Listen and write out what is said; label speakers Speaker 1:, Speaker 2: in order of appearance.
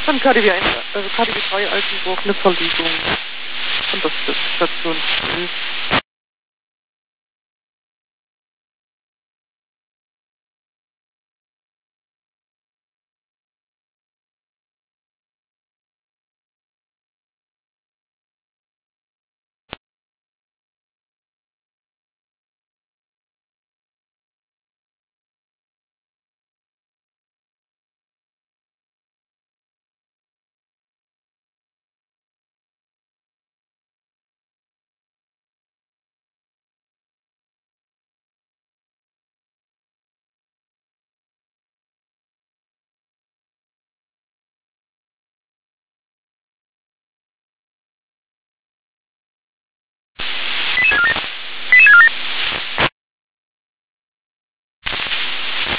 Speaker 1: Dann KDW 1, also KDW 3 Altenburg, eine Verlegung. Und das ist Station 12.